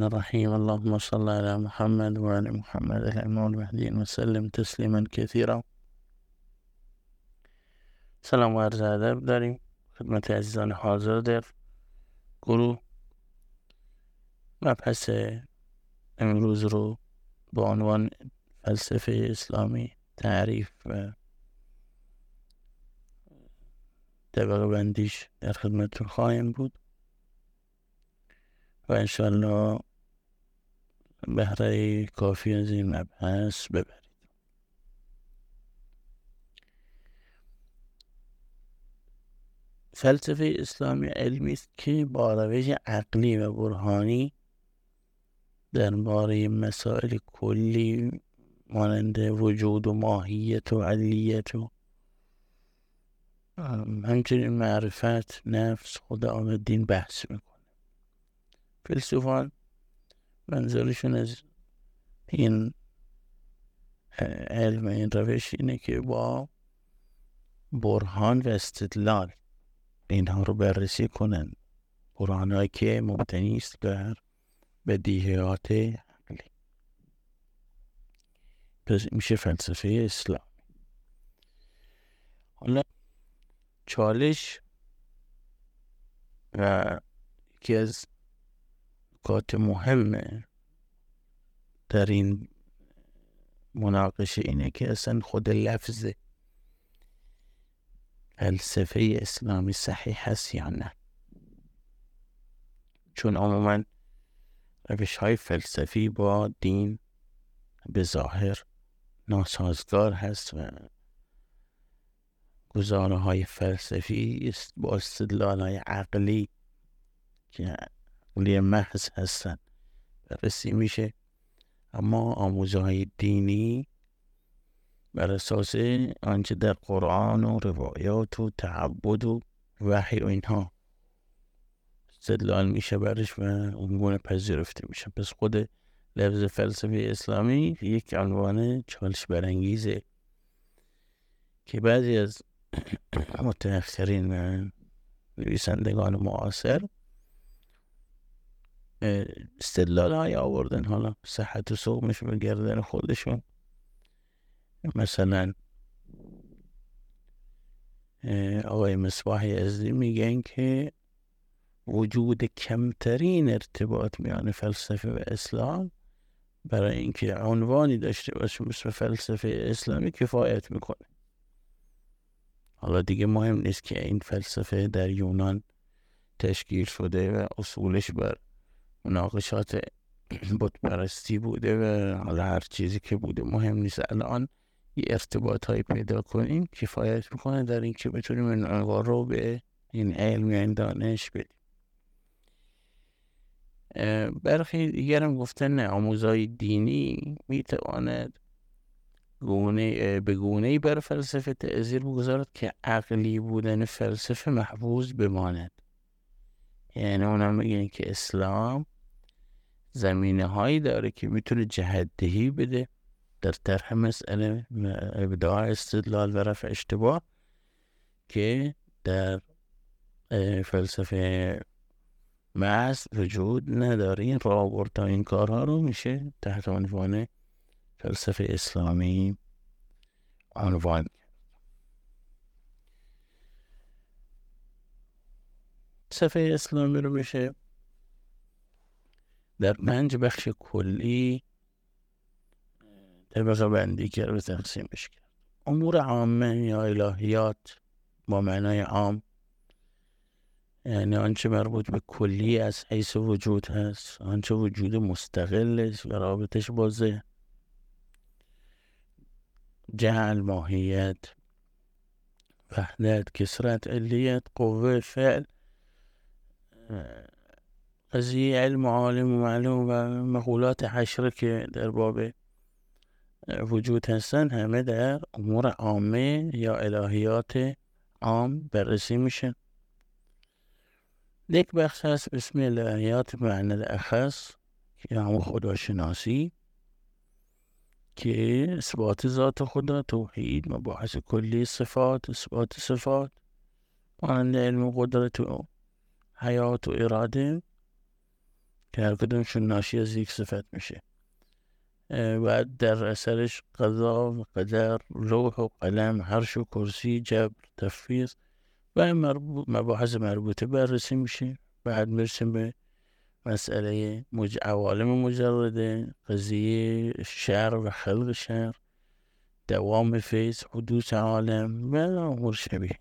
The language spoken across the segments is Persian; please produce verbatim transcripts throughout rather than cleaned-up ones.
الرحيم. اللهم صل على محمد وعلى محمد الإمام المهدي وسلم تسلیما کثیرا. سلام و عرض ادب داریم خدمت عزیزان حاضر در گروه. مبحث امروز رو با عنوان فلسفه اسلامی، تعریف و طبقه بندیش در خدمتتون خواهیم بود و انشاءالله بهره کافی از این مبحث ببرید. فلسفه اسلامی علمی است که با روش عقلی و برهانی درباره مسائل کلی مانند وجود و ماهیت و علیت و همچنین معرفت، نفس، خدا و دین بحث میکنه. فیلسوفان منظورشون از این علم، این روش اینه که با برهان و استدلال اینها رو بررسی کنن، برهانهایی که مبتنی است بر بدیهیات عقلی. پس میشه فلسفه اسلام. حالا چالش و یکی از نکات مهمه در این مناقشه اینه که اصلا خود لفظ فلسفه اسلامی صحیح هست یا نه، چون عموما روش های فلسفی با دین به ظاهر ناسازگار هست و گزاره های فلسفی با استدلال های عقلی که عقلی محض هستن بررسی میشه، اما آموزه های دینی بر اساس آنچه در قرآن و روایات و تعبد و وحی و اینها استدلال میشه برش و اونگونه پذیرفته میشه. پس خود لفظ فلسفه اسلامی یک عنوان چالش برانگیزه که بعضی از متأخرین و نویسندگان معاصر استدلال های آوردن، حالا صحت و سقمش به گردن خودشون. مثلا آقای مصباح یزدی میگن که وجود کمترین ارتباط میان فلسفه و اسلام برای اینکه عنوانی داشته باشه مثل فلسفه اسلامی کفایت میکنه. حالا دیگه مهم نیست که این فلسفه در یونان تشکیل شده و اصولش بر مناقشات بت پرستی بوده و حالا هر چیزی که بوده مهم نیست. الان یه ارتباط هایی پیدا کنیم کفایت میکنه در این که بتونیم این عنوان رو به این علم یا این دانش بدیم. برخی دیگر هم گفتن نه، آموزهای دینی میتواند گونه به گونه‌ای بر فلسفه تأثیر بگذارد که عقلی بودن فلسفه محفوظ بماند. یعنی اونم میگن که اسلام زمینه هایی داره که میتونه جهت‌دهی بده در طرح مسئله و ابداع استدلال و رفع اشتباه که در فلسفه محض وجود نداره. این راه آوردن این کارها رو میشه تحت عنوان فلسفه اسلامی عنوان. فلسفه اسلامی رو میشه در پنج بخش کلی طبقه بندی کرد و تقسیمش کرد. امور عامه یا الهیات با معنای عام، یعنی آنچه مربوط به کلی از حیث وجود هست، آنچه وجود مستقل است و رابطش با ذهن، جعل، ماهیت، وحدت، کثرت، علیت، قوه، فعل، قضیه علم و عالم و معلوم و مقولات حشره که در باب وجود هستن همه در امور عامه یا الهیات عام بررسی میشن. یک بخش هست به اسم الهیات معنی اخص که همون خداشناسی که اثبات ذات خدا، توحید، مباحث کلی صفات، اثبات صفات مانند علم و قدرت و حیات و اراده که هر کدومشون ناشی از یک صفت میشه. و در اثرش قضا و قدر، لوح و قلم، عرش و کرسی، جبر، تفویض و مربوط مباحث مربوطه بررسی میشه. بعد میرسیم به مسئله مج... عوالم مجرده، قضیه شر و خلق شر، دوام فیض، حدوث عالم و امور شبیه.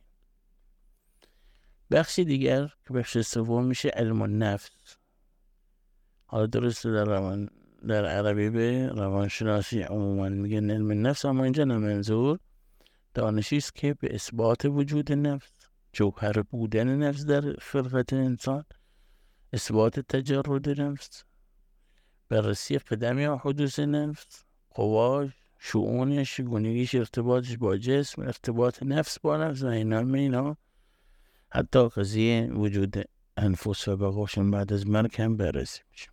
بخشی دیگر که بخش سوم میشه علم النفس. حالا درسته در روان در عربی به روانشناسی عموما میگن علم النفس، اما اینجا نه، منظور دانشی است که به اثبات وجود نفس، جوهر بودن نفس در خلقت انسان، اثبات تجرد نفس، بررسی قدم یا حدوث نفس، قواش، شؤونش، چگونگیش، ارتباطش با جسم، ارتباط نفس با نفس و اینا اینا حتی قضیه وجود انفس و بقاشون بعد از مرگ هم بررسی میشه.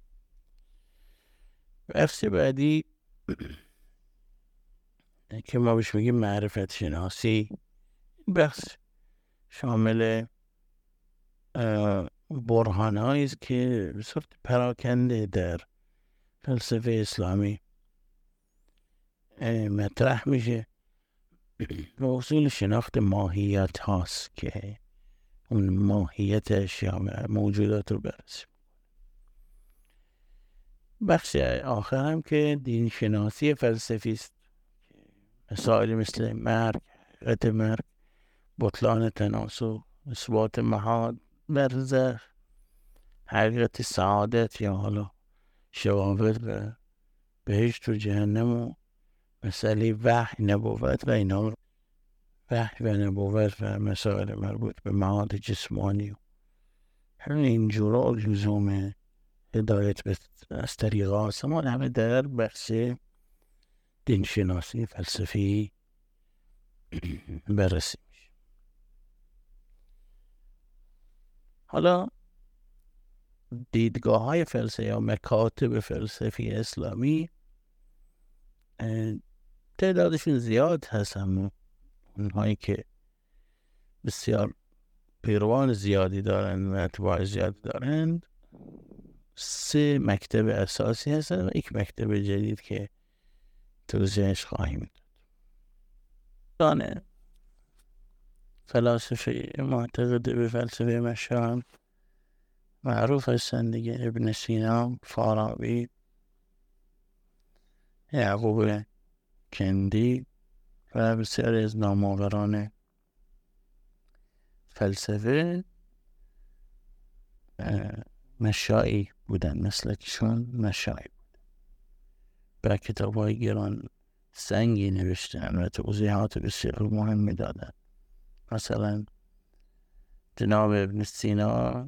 بخش بعدی که ما بهش میگیم معرفت شناسی، بخش شامل برهان هایی است که به صورت پراکنده در فلسفه اسلامی مطرح میشه و اصول شناخت ماهیت هاست که اون ماهیت اشیا موجودات رو بررسی. بخش آخر هم که دین شناسی فلسفی است، مسائل مثل مرگ، حقیقت مرگ، بطلان تناسخ، اثبات معاد، برزخ، حقیقت سعادت یا حالا شواهد و بهشت و جهنم و مسئله وحی، نبوت و اینا، وحی و نبوت و مسائل مربوط به معاد جسمانی و همین اینجورا لزوم هدایت از طریق آسمان همه در بخش دین شناسی فلسفی بررسی میشه. حالا دیدگاه های فلسفی یا مکاتب فلسفی اسلامی تعدادشون زیاد هست، اما اونهایی که بسیار پیروان زیادی دارند و اتباع زیادی دارند سه مکتب اساسی هستند و یک مکتب جدید که توضیحش خواهیم داد. دانه فلاسفه معتقد به فلسفه مشاعر معروف هستند دیگه، ابن سینا، فارابی، یعقوب کندی و بسیاری از نامآوران فلسفه مشائی بودن، مسلکشون مشائی بود. با کتاب های گران سنگی نوشتن و توضیحات بسیار مهمی دادن. مثلا جناب ابن سینا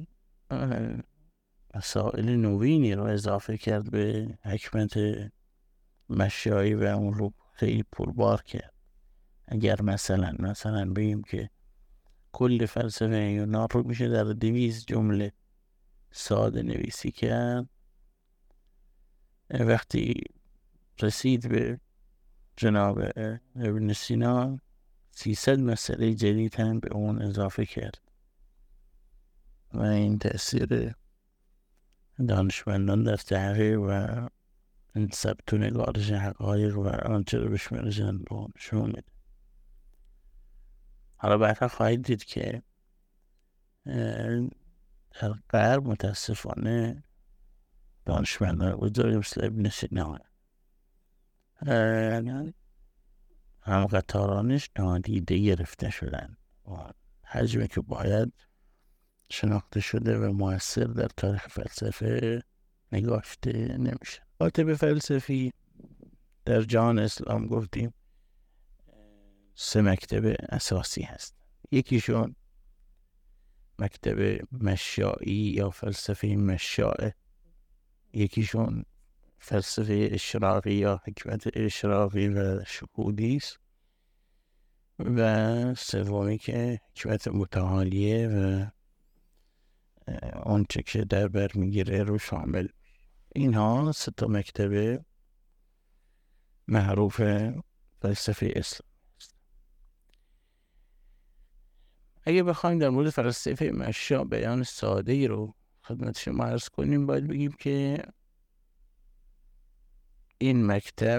مسائل نوینی رو اضافه کرد به حکمت مشائی و اون رو خیلی پربار کرد. اگر مثلا مثلا بگیم که کل فلسفه یونان رو میشه در دویست جمله ساده نویسی کرد، وقتی رسید به جناب ابن سینا سیصد مسئله جدید هم به اون اضافه کرد و این تأثیر دانشمندان در تحقیق و این ثبت و نگارش حقایق و آنچه رو بشمرشن رو نشون میده. حالا بعدا خواهید دید که در غرب متاسفانه دانشمندان بزرگی مثل ابن سینا هم قطارانش نادیده گرفته شدن و حجمی که باید شناخته شده و مؤثر در تاریخ فلسفه نگاشته نمیشه. کاتب فلسفی در جهان اسلام گفتیم سه مکتب اساسی هست. یکیشون مکتب مشائی یا فلسفه مشاعه، یکیشون فلسفه اشراقی یا حکمت اشراقی و شهودی است و سومی که حکمت متعالیه و آنچه که در بر میگیره رو شامل. اینها سه تا مکتب معروف فلسفه اسلام است. اگه بخوایم در مورد فلسفه مشاع بیان ساده ای رو خدمت شما عرض کنیم، باید بگیم که این مکتب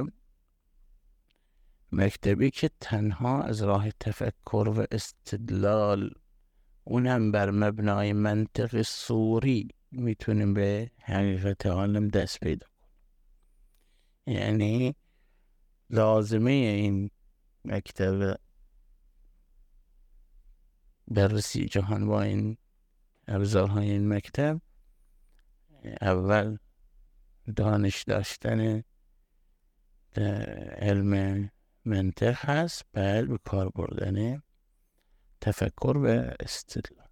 مکتبی که تنها از راه تفکر و استدلال، اونم بر مبنای منطق صوری، میتونیم به حقیقت عالم دست پیدا کنیم. یعنی لازمه این مکتب بررسی جهان با این ابزارهای این مکتب، اول دانش داشتن علم منطق هست، بعد به کار بردن تفکر و استدلال.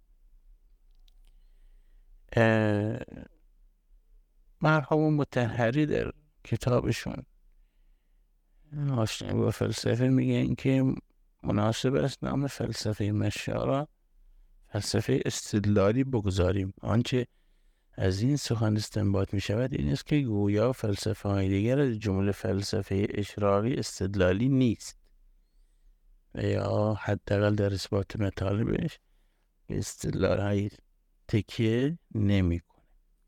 مرحوم مطهری در کتابشون آشنایی با فلسفه میگن که مناسب است نام فلسفه مشی را فلسفه استدلالی بگذاریم. آنچه از این سخن استنباط می شود این است که گویا فلسفه های دیگر از جمله فلسفه اشراقی استدلالی نیست، یا حداقل در اثبات مطالبش استدلال های تکیه نمی کنه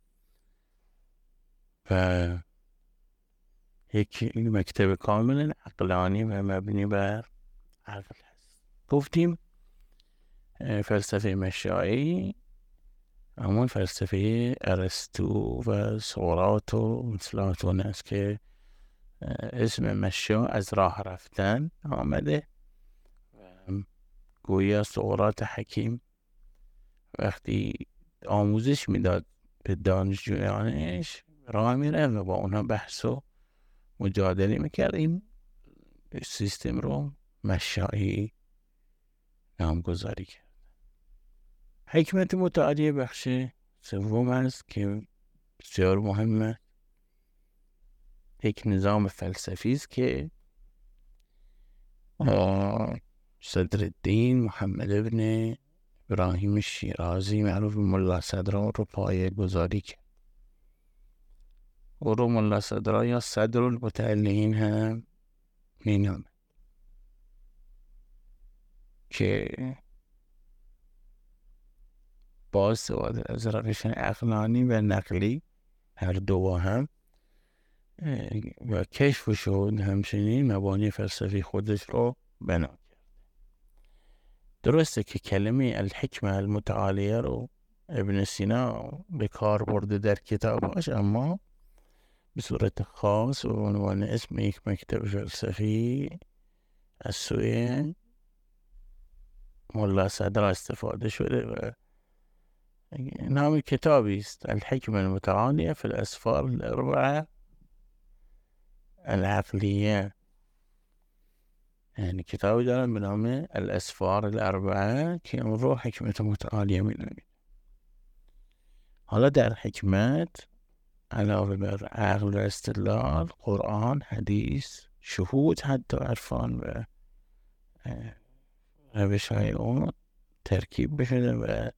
و یک مکتب کاملا عقلانی و مبنی بر عقل هست. گفتیم فلسفه مشایی همون فلسفه ارسطو و سقراط و افلاطون است که اسم مشا از راه رفتن آمده. گویا سقراط حکیم وقتی آموزش میداد به دانشجویانش راه میره و با اونها بحث و مجادله میکرد. این سیستم رو مشایی نامگذاری کرد. حکمت متعالی بخش سوم است که بسیار مهمه. یک نظام فلسفی است که صدرالدین محمد ابن ابراهیم شیرازی معروف به ملا صدرا رو پایه گذاری کرد. او رو ملا صدرا یا صدر المتعلین هم مینامد که با استفاده از روش عقلانی و نقلی هر دو هم و کشف شد همچنین مبانی فلسفی خودش رو بنا کرد. درسته که کلمه الحکمه المتعالیه رو ابن سینا به کار برده در کتاباش، اما به صورت خاص و عنوان اسم یک مکتب فلسفی از سوی ملا صدرا استفاده شده و نام کتابی است الحکمه المتعالیه فی الاسفار الاربعه العقلیه. یعنی کتابی دارن به نام الاسفار الاربعه که اون رو حکمت متعالیه می‌نامید. حالا در حکمت علاوه بر عقل و استدلال، قرآن، حدیث، شهود، حتی عرفان و روش های اون ترکیب بشده و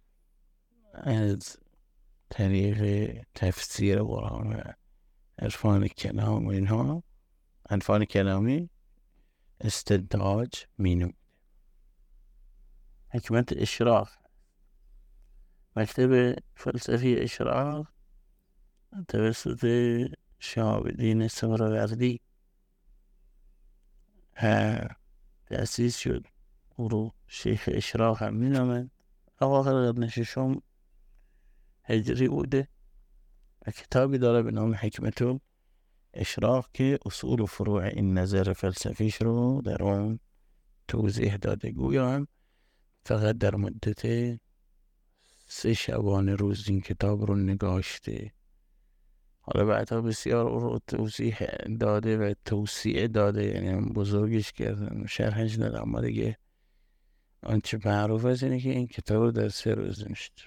از طریق تفسیر قرآن و عرفان کلام و اینها عرفان کلامی استنتاج مینموده. حکمت اشراق، مکتب فلسفی اشراق توسط شهاب الدین سهروردی تأسیس شد. او رو شیخ اشراق هم مینامند. اواخر قرن ششم هجری بوده و کتابی داره به نام حکمت اشراق که اصول و فروع این نظر فلسفیش رو در اون توضیح داده. گویا هم فقط در مدت سه شبانه روز این کتاب رو نگاشته. حالا بعدها بسیار رو توضیح داده و توسیع داده، یعنی بزرگش کردن و شرحش داده، اما دیگه آنچه معروف است اینه که این کتاب رو در سه روز نوشت.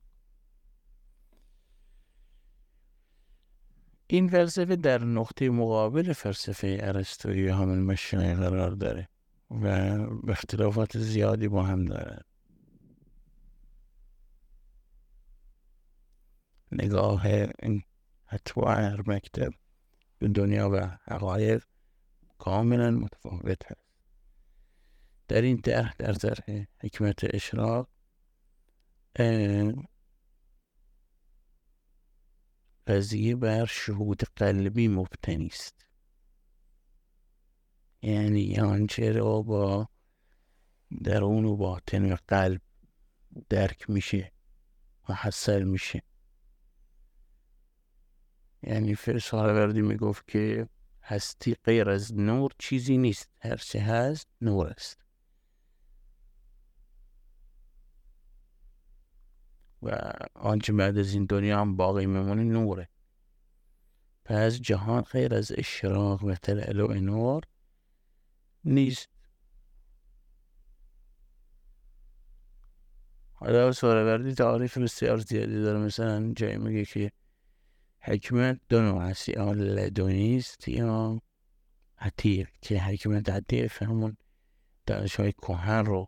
این فلسفه در نقطه مقابل فلسفه ارسطویی حامل مشای قرار داره و اختلافات زیادی با هم داره. نگاه این اتباع هر مکتب به دنیا و حقایق کاملا متفاوت هست. در این طرح در طرح حکمت اشراق قضیه بر شهود قلبی مبتنی است، یعنی آنچه را با درون و باطن و قلب درک میشه و حاصل میشه. یعنی سهروردی میگفت که هستی غیر از نور چیزی نیست، هر چه هست نور است و آنچه بعد از این دنیا هم باقی میمونه نوره. پس جهان غیر از اشراق و تلالو نور نیست. حالا سهروردی تعریف بسیار زیادی داره، مثلا جایی میگه که حکمت دو نوع هست، یا لدنی است یا عتیق، که حکمت عتیق همون دانش های کهن رو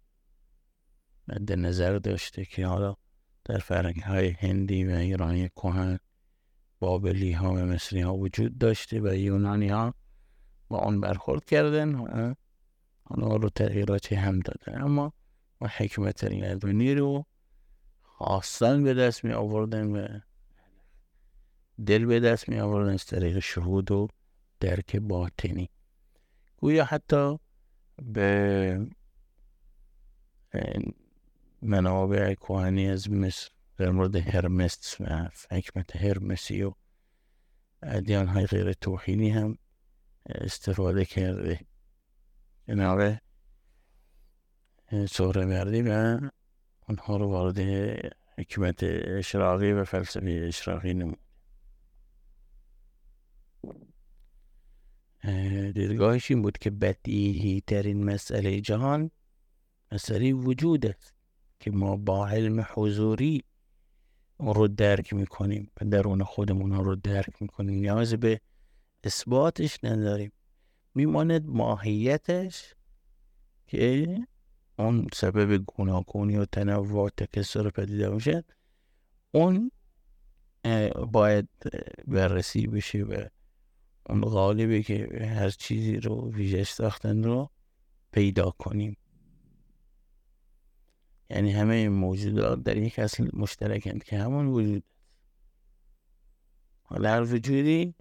مد نظر داشته که حالا در فرهنگ های هندی و ایرانی کهن، بابلی ها و مصری ها وجود داشته و یونانی ها با آن برخورد کردن و آنها رو تغییراتی هم دادن، اما و حکمت لدنی رو خواستن به دست می آوردن و دل به دست می آوردن از طریق شهود و درک باطنی. گویا حتی به منابع کهنی از مصر در مورد هرمس و حکمت هرمسی و ادیان های غیر توحیدی هم استفاده کرده جناب سهروردی و اونها رو وارد حکمت اشراقی و فلسفه اشراقی نمود. دیدگاهش این بود که بدیهی ترین مسئله جهان مسئله وجود است که ما با علم حضوری اون رو درک میکنیم و درون خودمون رو درک میکنیم، نیاز به اثباتش نداریم. میماند ماهیتش که اون سبب گوناگونی و تنوع و تکثر پدیده میشه، اون باید بررسی بشه و اون غالبی که هر چیزی رو ویژه ساختن رو پیدا کنیم. یعنی همه این موجودات در یک اصل مشترکند که همون وجود. حالا هر وجودی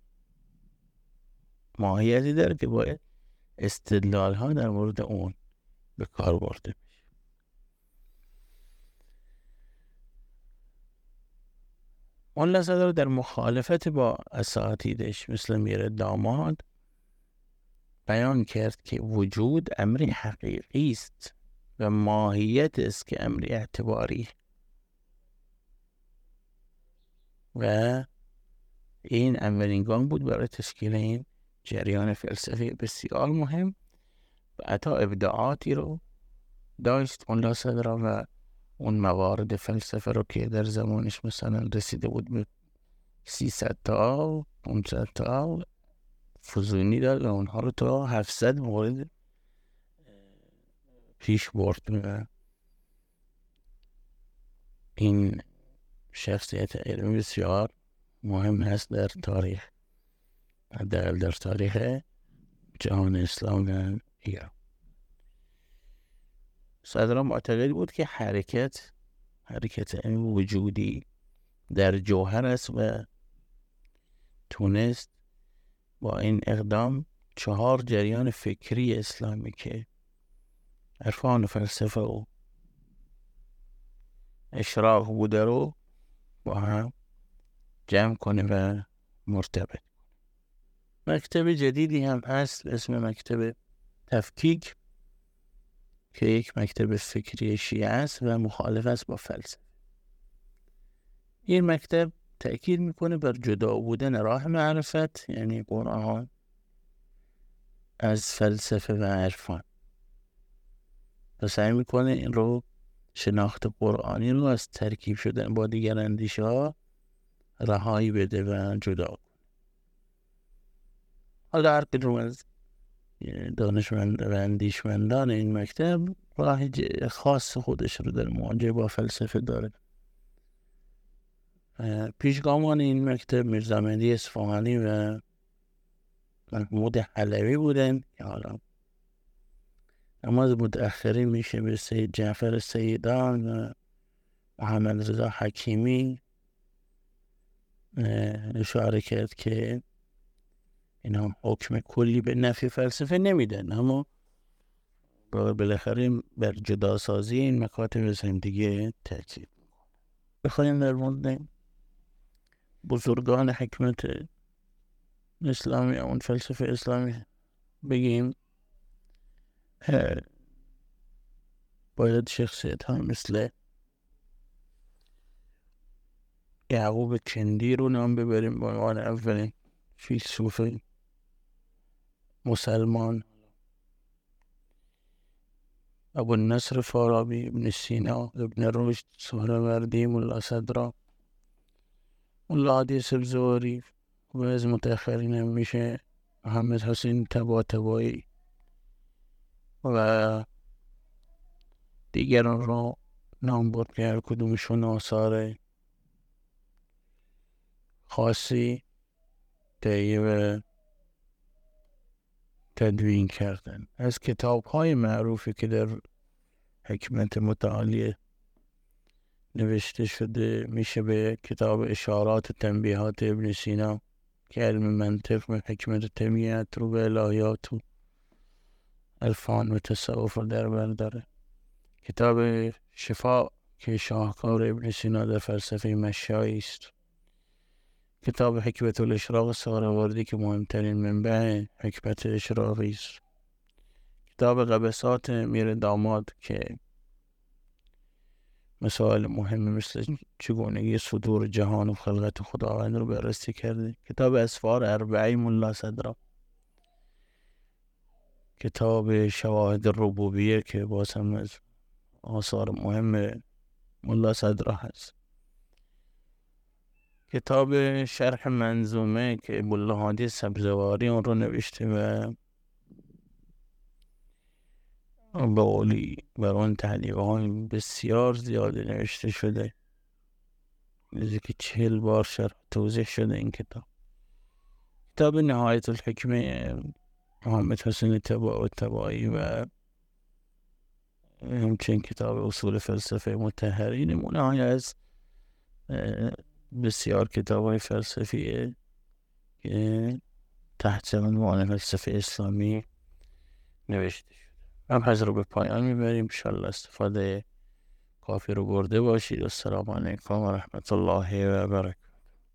ماهیتی داره که باید استدلال ها در مورد اون به کار برده بشه. ملا صدر در مخالفت با اساتیدش مثل میر داماد بیان کرد که وجود امری حقیقی است و ماهیت است که امری اعتباری، و این اولین گام بود برای تشکیل این جریان فلسفی بسیار مهم و حتی ابداعاتی رو داشت ملا صدر و اون موارد فلسفه رو که در زمانش مثلا رسیده بود به سیصد تا پانصد تا فزونی داد و اونها رو تا هفتصد مورد پیش برد. و این شخصیت علمی بسیار مهم هست در تاریخ، در در تاریخ جهان اسلام و ایران. صدر معتقد بود که حرکت حرکت علم وجودی در جوهر است و تونست با این اقدام چهار جریان فکری اسلامی که عرفان و فلسفه و اشراق بوده رو با هم جمع کنه و مرتبط. مکتب جدیدی هم هست اسم مکتب تفکیک که یک مکتب فکری شیعه است و مخالف است با فلسفه. این مکتب تأکید میکنه بر جدا بودن راه معرفت یعنی قرآن از فلسفه و عرفان و سعی میکنه این رو شناخت قرآنی رو از ترکیب شدن با دیگر اندیشه ها رهایی بده و جدا کنه. حالا هر کدوم از دانشمند و اندیشمندان این مکتب راه خاص خودش رو در مواجهه با فلسفه داره. پیشگامان این مکتب میرزا مهدی اصفهانی و محمود حلوی بودن که حالا اما از متأخرین میشه به سید جعفر سیدان و محمد رضا حکیمی اشاره کرد که اینا حکم کلی به نفی فلسفه نمیدن، اما بالاخره بر جداسازی این مکاتب زندگی تاکید میکنه. بخوایم در مورد بزرگان حکمت اسلامی، اون فلسفه اسلامی بگیم، باید شخصیت ها مثل یعقوب کندی رو نام ببریم به عنوان اولین فیلسوف مسلمان، ابو النصر فارابی، ابن سینا، ابن رشد، سهروردی، ملا صدرا، ملا هادی سبزواری، و از متأخرین هم میشه محمد حسین طباطبایی و دیگران را نام برد که هر کدومشون آثار خاصی تهیه و تدوین کردن. از کتاب های معروفی که در حکمت متعالی نوشته شده میشه به کتاب اشارات و تنبیهات ابن سینا که علم منطق و حکمت طبیعت رو به الهیات و عرفان و تصوف رو در بر داره. کتاب شفا که شاهکار ابن سینا در فلسفه مشایی است. کتاب حکمت الاشراق سهروردی که مهمترین منبع حکمت اشراقی است. کتاب قبسات میر داماد که مسائل مهم مثل چگونگی صدور جهان و خلقت خداوند رو بررسی کرده. کتاب اسفار اربعی ملا صدرا. کتاب شواهد ربوبیه که باز هم از آثار مهم ملا صدرا هست. کتاب شرح منظومه که ملا هادی سبزواری اون رو نوشته و به قولی بر اون تعلیق های بسیار زیاده نوشته شده، نزدیک چهل بار شرح توضیح شده این کتاب. کتاب نهایت الحکمه محمد حسین طباطبایی و همچنین کتاب اصول فلسفه مطهری نمونه های از بسیار کتاب های فلسفی که تحت عنوان فلسفه اسلامی نوشته شده. هم حضر رو به پایان میبریم. انشاءالله استفاده کافی رو برده باشید. السلام علیکم و رحمت الله و برکاته.